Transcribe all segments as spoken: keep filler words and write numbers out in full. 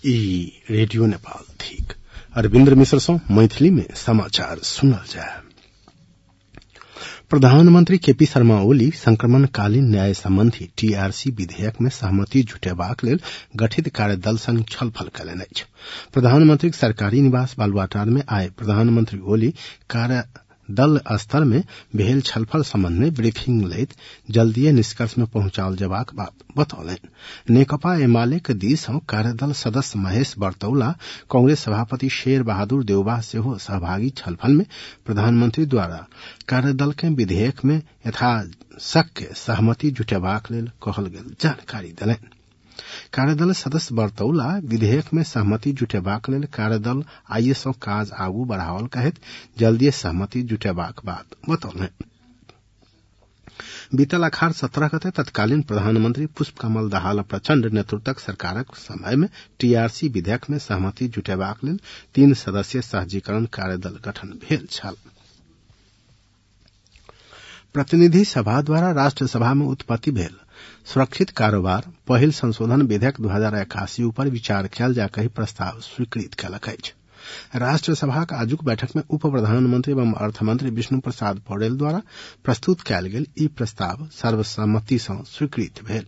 ई रेडियो नेपाल ठीक अरविन्द्र मिश्र सौ मैथिली में समाचार सुनल जाए। प्रधानमंत्री केपी शर्मा ओली संक्रमणकालीन न्याय संबंधी टीआरसी विधेयक में सहमति जुटेबाक लेल गठित कार्यदल संग छलफल कयलनि अछि। प्रधानमंत्री सरकारी निवास बालुआटार में आइ प्रधानमंत्री ओली कार्यदल स्तर में भेल छलफल संबंध में ब्रीफिंग लैत जल्दीए निष्कर्ष में पहुंचाओल जेबाक बात बतौलनि। नेकपा एमाले के दिस कार्यदल सदस्य महेश बर्तौला, कांग्रेस सभापति शेर बहादुर देउबा सेहो सहभागी छलफल में प्रधानमंत्री द्वारा कार्यदल के विधेयक में यथाशक्य सहमति जुटेबाक लेल कहल गेल जानकारी देलनि। कार्यदल सदस्य बर्तौला विधेयक में सहमति जुटेबाक लेल कार्यदल आइए सॅ काज आगू बढ़ाओल कहैत जल्दीए सहमति जुटेबाक बात बतौलनि। बीतल अखाड़ सत्रह गते तत्कालीन प्रधानमंत्री पुष्प कमल दाहाल प्रचंड नेतृत्वक सरकारक समय में टीआरसी विधेयक में सहमति जुटेबाक लेल तीन सदस्यीय सहजीकरण कार्यदल गठन भेल छल। प्रतिनिधि सभा द्वारा राष्ट्र सभा में उत्पत्ति भेल सुरक्षित कारोबार पहिल संशोधन विधेयक दू हजार इक्यासी ऊपर विचार कयल जा कहि प्रस्ताव स्वीकृत कयलक अछि। राष्ट्र सभाक आजुक बैठक में उप प्रधानमंत्री एवं अर्थमंत्री विष्णु प्रसाद पौडेल द्वारा प्रस्तुत कयल गेल ई प्रस्ताव सर्वसम्मति सँ स्वीकृत भेल।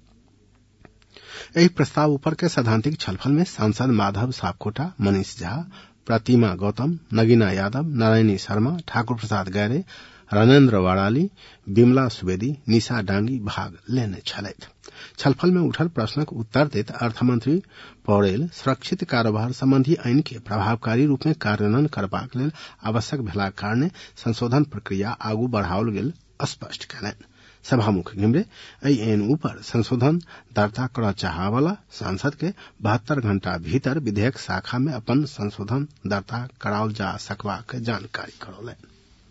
एहि प्रस्ताव ऊपर के सैद्धांतिक छलफल में सांसद माधव सापकोटा, मनीष झा, प्रतिमा गौतम, नगीना यादव, नारायणी शर्मा, ठाकुर प्रसाद गैरे, रणेन्द्र वाड़ाली, बिमला सुवेदी, निशा डांगी भाग लेने छलैथ। छलफल में उठल प्रश्नक उत्तर दैत अर्थमंत्री पौडेल सुरक्षित कारोबार संबंधी आइन के प्रभावकारी रूप में कार्यान्वयन करबाक लेल आवश्यक भेलाक कारणे संशोधन प्रक्रिया आगू बढ़ाओल गेल स्पष्ट कयलनि। सभामुख घिमरे एहि आइन ऊपर संशोधन दर्ता करय चाहवला सांसद के बहत्तर घंटा भीतर विधेयक शाखा में अपन संशोधन दर्ता कराओल जा सकबाक जानकारी करौलनि।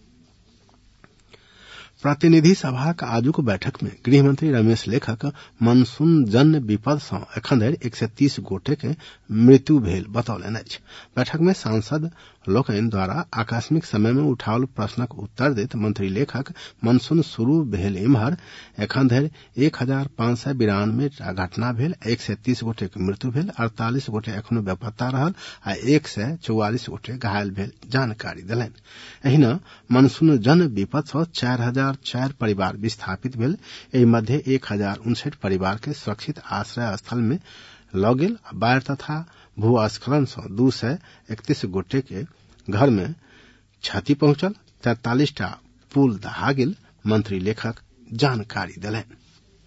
प्रतिनिधि सभा का आजुक बैठक में गृहमंत्री रमेश लेखक मानसून जन्य विपद सँ एखन धरि एक सय तीस गोटे के मृत्यु भेल बतौलनि अछि। बैठक में सांसद लोकनि द्वारा आकस्मिक समय में उठाओल प्रश्नक उत्तर दैत मंत्री लेखक मानसून शुरू भेल एम्हर एखन धरि एक हजार पांच सय बिरानवे घटना भेल, एक सय तीस गोटे के मृत्यु भेल, अड़तालीस गोटे एखनो बेपत्ता रहल आ एक सय चौवालीस गोटे घायल भेल जानकारी देलनि। एहिना मानसून जन विपद सँ चारि हजार चारि परिवार विस्थापित भेल। एहि मध्य एक हजार उनसठ परिवार के सुरक्षित आश्रय स्थल में लऽ गेल। बाढ़ तथा भूस्खलन सँ दू सय इकतीस गोटे के घर में क्षति पहुंचल, तैंतालीस टा पुल दहा गेल, मंत्री लेखक जानकारी देलनि।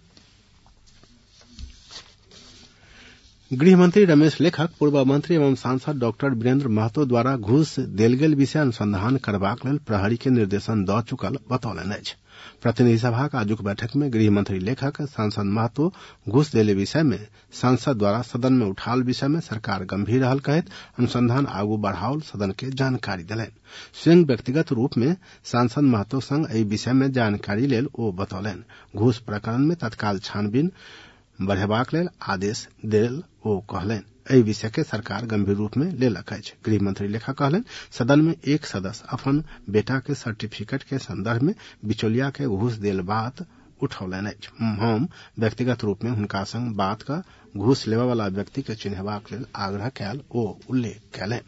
गृहमंत्री रमेश लेखक पूर्व मंत्री एवं सांसद डॉक्टर वीरेंद्र महतो द्वारा घूस देल गेल विषय अनुसंधान करबाक लेल प्रहरी के निर्देशन दऽ चुकल बतौलनि अछि। प्रतिनिधि सभा का आजुक बैठक में गृहमंत्री लेखक सांसद महतो घूस देले विषय में सांसद द्वारा सदन में उठाओल विषय में सरकार गंभीर रहल कहैत अनुसंधान आगू बढ़ाओल सदन के जानकारी देलनि। स्वयं व्यक्तिगत रूप में सांसद महतो संग एहि विषय में जानकारी लेल ओ बतौलनि। घूस प्रकरण में तत्काल छानबीन बढ़ेबाक लेल आदेश देल ओ कहलनि। एहि विषय के सरकार गंभीर रूप में लेलक अछि। गृहमंत्री लेखक कहलनि सदन में एक सदस्य अपन बेटा के सर्टिफिकेट के संदर्भ में बिचौलिया के घूस देल बात उठौलनि अछि। हम व्यक्तिगत रूप में हुनका संग बात का घूस लेबा वाला व्यक्ति के चिन्हबाक लेल आग्रह कयल ओ उल्लेख कयलनि।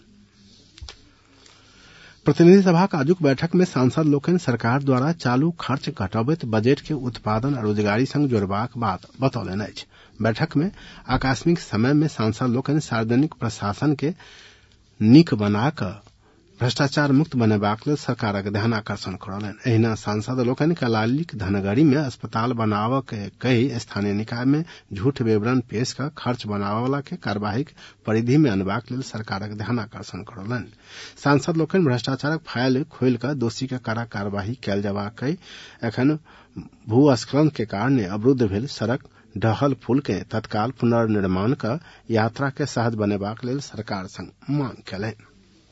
प्रतिनिधि सभा का आजुक बैठक में सांसद लोकनि सरकार द्वारा चालू खर्च घटबैत बजट के उत्पादन आ रोजगारी संग जोड़बाक बात बतौलनि अछि। बैठक में आकस्मिक समय में सांसद लोकनि सार्वजनिक प्रशासन के नीक बना कऽ भ्रष्टाचार मुक्त बनेबाक लेल सरकारक ध्यान आकर्षण करौलनि। एहिना सांसद लोकनि कलालीक धनगढ़ी में अस्पताल बनाबऽ के कई स्थानीय निकाय में झूठ विवरण पेश कऽ खर्च बनाबऽवला के कार्यवाही परिधि में अनबाक लेल सरकारक ध्यान आकर्षण करौलनि। सांसद लोकनि भ्रष्टाचारक फाइल खोलि कऽ दोषी के कड़ा कार्यवाही कयल जेबाक कहि एखन भूस्खलन के कारणे अवरुद्ध भेल सड़क ढहल पुल के तत्काल पुनर्निर्माण कऽ यात्रा के सहज बनेबाक लेल सरकार संग मांग कयलनि।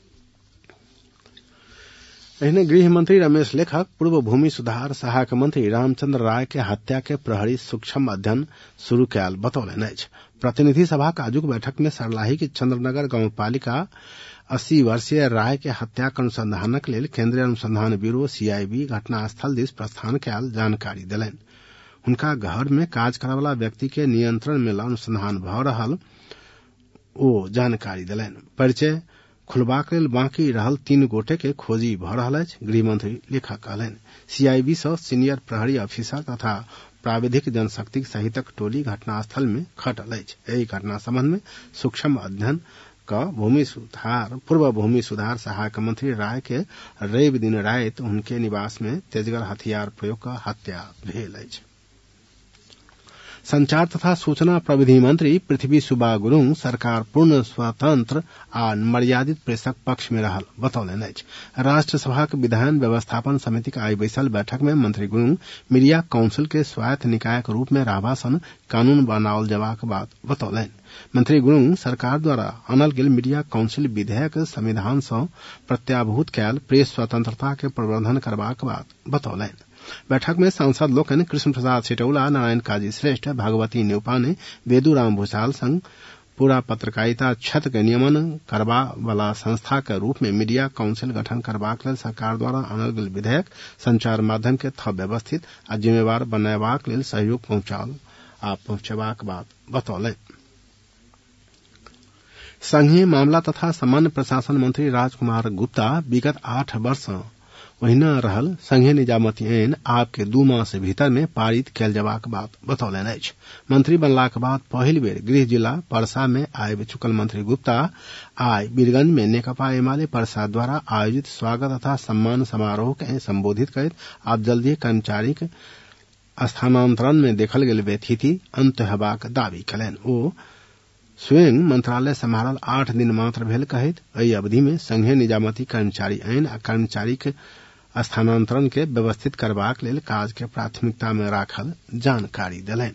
एहने गृह मंत्री रमेश लेखक पूर्व भूमि सुधार सहायक मंत्री रामचंद्र राय के हत्या के प्रहरी सूक्ष्म अध्ययन शुरू कयल बतौलनि अछि। प्रतिनिधि सभा के आजुक बैठक में सर्लाही के चंद्रनगर गांवपालिका अस्सी वर्षीय राय के हत्याक अनुसंधानक लेल केंद्रीय अनुसंधान ब्यूरो सीआईबी घटनास्थल दिस प्रस्थान कयल जानकारी देलनि। हुनका घर में काज करयवला व्यक्ति के नियंत्रण में अनुसंधान भऽ रहल ओ जानकारी देलनि। परिचय खुलबाक लेल बाकी रहल तीन गोटे के खोजी भ रहल अछि, गृहमंत्री लेखा कहलनि। सीआईबी सँ सीनियर प्रहरी अफसर तथा प्राविधिक जनशक्ति सहितक टोली घटनास्थल में खटल अछि। एहि घटना संबंध में सूक्ष्म अध्ययन क भूमि सुधार पूर्व भूमि सुधार सहायक मंत्री राय के रवि दिन राति उनके निवास में तेजगर हथियार प्रयोग क हत्या भेल अछि। संचार तथा सूचना प्रविधि मंत्री पृथ्वी सुब्बा गुरुङ सरकार पूर्ण स्वतंत्र आ मर्यादित प्रेसक पक्ष में रहल बतौलनि अछि। राष्ट्र सभाक विधायन व्यवस्थापन समिति के आइ बैसल बैठक में मंत्री गुरुङ मीडिया काउंसिल के स्वायत्त निकाय के रूप में रहबा सन कानून बनाओल जबाक बात बतौलनि। मंत्री गुरुङ सरकार द्वारा आनल गेल मीडिया काउंसिल विधेयक संविधान सँ प्रत्याभूत कयल प्रेस स्वतंत्रता के प्रवर्धन करबाक बात बतौलनि। बैठक में सांसद लोकनि कृष्ण प्रसाद सिटौला, नारायण काजी श्रेष्ठ, भगवती न्यौपाने, वेदुराम भूषाल संग पूरा पत्रकारिता क्षेत्र के नियमन करबा वाला संस्था के रूप में मीडिया काउंसिल गठन करबाक लेल सरकार द्वारा आनल गेल विधेयक संचार माध्यम के थप व्यवस्थित आ जिम्मेवार बनयबाक लेल सहयोग पहुंचाल आ पहुंचेबाक बात बतौलनि। संघीय मामला तथा सामान्य प्रशासन मंत्री राजकुमार गुप्ता विगत आठ वर्ष ओहिना रहल संघीय निजामती आईन आब के दू मास भीतर में पारित कयल जबाक बात बतौलनि अछि। मंत्री बनलाक बाद पहिल बेर गृह जिला परसा में आबि चुकल मंत्री गुप्ता आइ वीरगंज में नेकपा एमाले परसा द्वारा आयोजित स्वागत तथा सम्मान समारोह के संबोधित करैत आब जल्दी कर्मचारी के स्थानांतरण में देखल गेल व्यथिति अंत हेबाक दावी कयलनि। ओ स्वयं मंत्रालय सम्हारल आठ दिन मात्र भेल कहैत एहि अवधि में संघीय निजामती कर्मचारी आईन आ कर्मचारी के स्थानांतरण के व्यवस्थित करबाक लेल काज के प्राथमिकता में राखल जानकारी देलनि।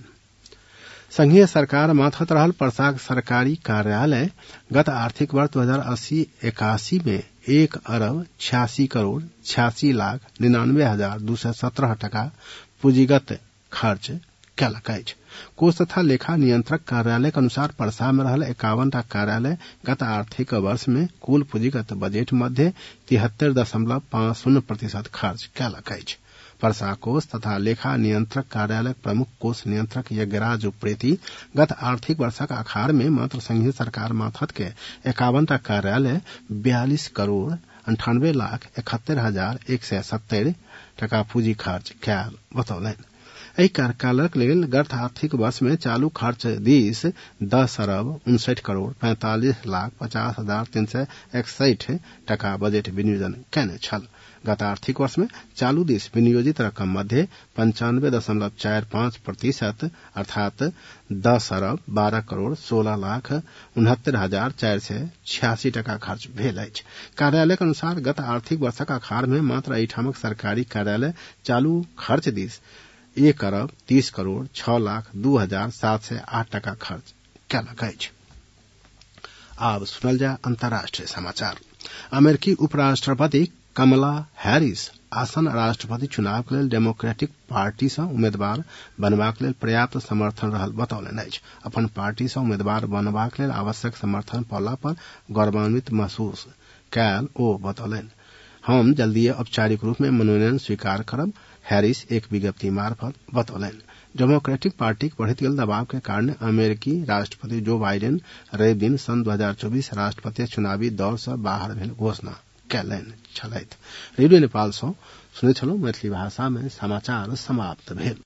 संघीय सरकार माथत रहल परसाक सरकारी कार्यालय गत आर्थिक वर्ष दो हजार अस्सी इक्यासी में एक अरब छियासी करोड़ छियासी लाख निन्यानवे हजार दू सौ सत्रह टका पूंजीगत खर्च कयलक अछि। कोष तथा लेखा नियंत्रक कार्यालय के अनुसार परसा में रहल इक्यावन टा कार्यालय गत आर्थिक वर्ष में कुल पूंजीगत बजट मध्य तिहत्तर दशमलव पांच शून्य प्रतिशत खर्च कयलक अछि। परसा कोष तथा लेखा नियंत्रक कार्यालय प्रमुख कोष नियंत्रक यज्ञराज उप्रेती गत आर्थिक वर्षक आखार में मात्र संघीय सरकार माथत के इक्यावन टा कार्यालय बयालीस करोड़ अंठानवे लाख इकहत्तर हजार एक सौ सत्तर टका पूंजी खर्च कयल बतौलनि। एहि कार्यकालक लेल गत आर्थिक वर्ष में चालू खर्च दिस दस अरब उनसठ करोड़ पैंतालीस लाख पचास हजार तीन सौ इकसठ टका बजट विनियोजन कयने छल। गत आर्थिक वर्ष में चालू दिस विनियोजित रकम मध्य पंचानवे दशमलव चार पांच प्रतिशत अर्थात दस अरब बारह करोड़ सोलह लाख उनहत्तर हजार चार सौ छियासी टका खर्च भेल अछि। कार्यालय के अनुसार गत आर्थिक वर्षक आखार में मात्र एहिठामक सरकारी कार्यालय चालू खर्च दिस एक अरब तीस करोड़ छह लाख दू हजार सात सौ आठ टका खर्च कयलक अछि। आब सुनल जाय अंतर्राष्ट्रीय समाचार। अमेरिकी उपराष्ट्रपति कमला हैरिस आसन राष्ट्रपति चुनाव के लेल डेमोक्रेटिक पार्टी सँ उम्मीदवार बनबाक लेल पर्याप्त समर्थन रहल बतौलनि अछि। अपन पार्टी सँ उम्मीदवार बनबाक लेल आवश्यक समर्थन पौला पर गौरवान्वित महसूस कयल ओ बतौलनि। हम जल्दीए औपचारिक रूप में मनोनयन स्वीकार करब, हैरिस एक विज्ञप्ति मार्फत बतौलनि। डेमोक्रेटिक पार्टी के बढ़ैत गेल दबाव के कारण अमेरिकी राष्ट्रपति जो बाइडेन रवि दिन सन दो हजार चौबीस राष्ट्रपति चुनावी दौड़ सँ बाहर भेल घोषणा कयलनि छलथि। रेडियो नेपाल सँ सुनैत छलहुँ। मैथिली भाषा में समाचार समाप्त भेल।